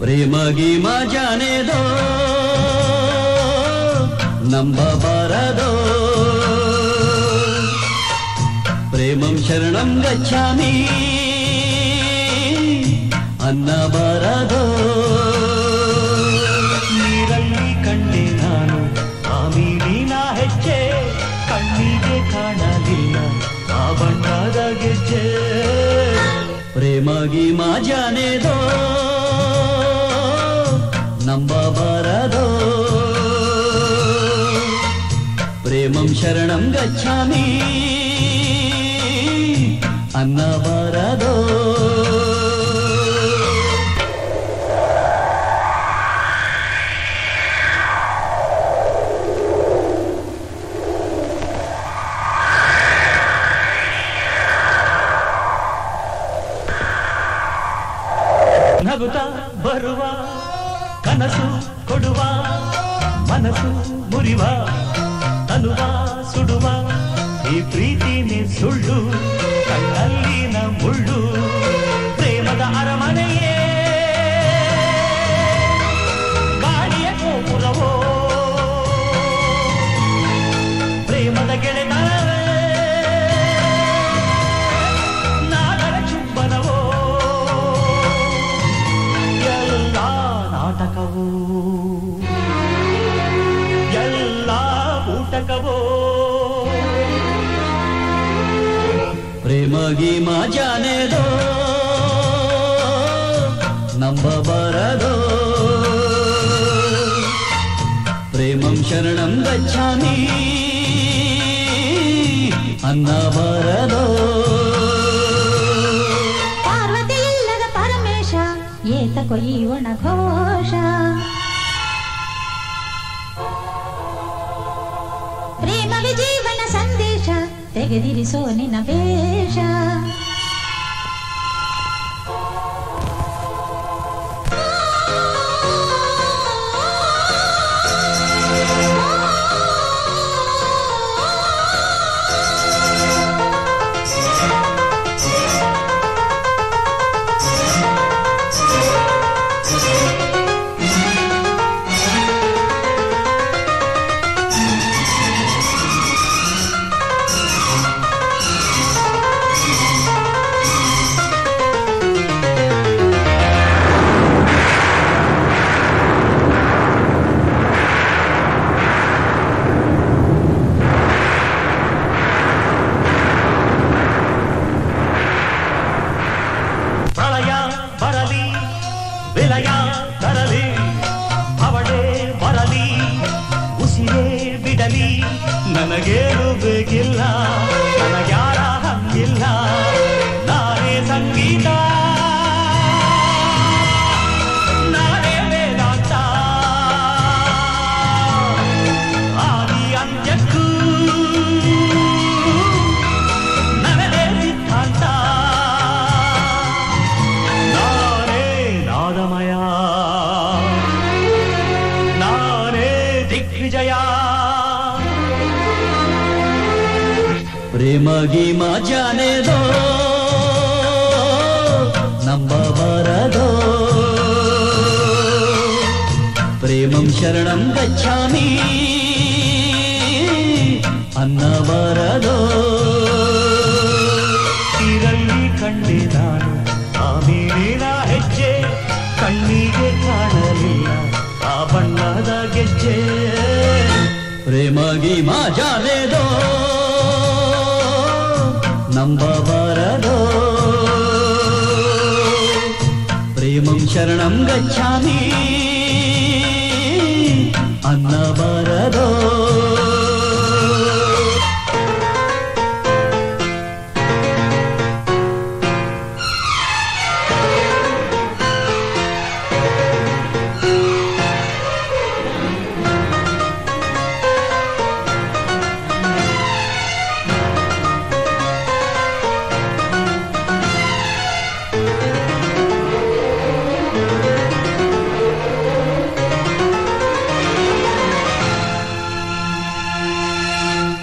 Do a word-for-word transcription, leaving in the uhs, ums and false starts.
ಪ್ರೇಮ ಗೀಮ ಜಾನೆದೋ ನಂಬಬಾರದೋ ಪ್ರೇಮಂ ಶರಣಂ ಗಚ್ಚಾಮಿ ಅನ್ನಬಾರದೋ ನೀರಲ್ಲಿ ಕಂಡೆ ನಾನು ಆ ಮೀನಿನ ಹೆಜ್ಜೆ ಕಣ್ಣಿಗೆ ಕಾಣಲಿಲ್ಲ ಆ ಬಣ್ಣದ ಗೆಜ್ಜೆ ಪ್ರೇಮ ಗೀಮ ಜಾನೆದೋ ನಂಬಬಾರದೋ ಪ್ರೇಮಂ ಶರಣಂ ಗಚ್ಚಾಮಿ ಅನ್ನಬಾರದೋ ನಗುತ್ತಾ ಬರುವ ಕನಸು ಕೊಡುವ ಮನಸ್ಸು ಮುರಿವ ತನುವ ಸುಡುವ ಈ ಪ್ರೀತಿನೇ ಸುಳ್ಳು ಕಣ್ಣಲ್ಲಿನ ಮುಳ್ಳು ಪ್ರೇಮದ ಅರಮನೆಯೇ ಗಾಳಿಯ ಗೋಪುರವೋ ಪ್ರೇಮದ ಗೆಳೆತನವೇ ನಾಗರ ಚುಂಬನವೋ ಎಲ್ಲ ನಾಟಕವೋ ಎಲ್ಲ ಊಟಕವೋ ಪ್ರೇಮ ಗೀಮ ಜಾನೆದೋ ನಂಬಬಾರದೋ ಪ್ರೇಮಂ ಶರಣಂ ಗಚ್ಚಾಮಿ ಅನ್ನಬಾರದೋ ಪಾರ್ವತಿ ಇಲ್ಲದ ಪರಮೇಶ ಏತಕೋ ಈ ಒಣ ಘೋಷ ಪ್ರೇಮವೇ ಜೀವನ ಸಂದೇಶ ತೆಗೆದಿರಿಸೋ ನಿನ್ನ ವೇಷ ವಿಲಯ ತರಲಿ ಅವಳೇ ಬರಲಿ ಉಸಿರೇ ಬಿಡಲಿ ನನಗೇನು ಬೇಕಿಲ್ಲ ನನಗ್ಯಾರ ಹಂಗಿಲ್ಲ ನಾನೇ ಸಂಗೀತ ನಾನೇ ವೇದಾಂತ ಆದಿ ಅಂತ್ಯಕ್ಕೂ ನನ್ನದೇ ಸಿದ್ಧಾಂತ ನಾನೇ ದಿಗ್ವಿಜಯ ಪ್ರೇಮ ಗೀಮ ಜಾನೆದೋ ನಂಬಬಾರದೋ ಪ್ರೇಮಂ ಶರಣಂ ಗಚ್ಚಾಮಿ ಅನ್ನಬಾರದೋ ಇರಲ್ಲಿ ಕಂಡೆ ನಾನು ಆ ಮೀನಿನ ಹೆಜ್ಜೆ ಕಣ್ಣಿಗೆ ಕಾಣಲಿಲ್ಲ ಆ ಬಣ್ಣದ ಗೆಜ್ಜೆ ಪ್ರೇಮ ಗೀಮ ಜಾನೆದೋ ನಂಬಬಾರದೋ ಪ್ರೇಮಂ ಶರಣಂ ಗಚ್ಚಾಮಿ ಅನ್ನಬಾರದೋ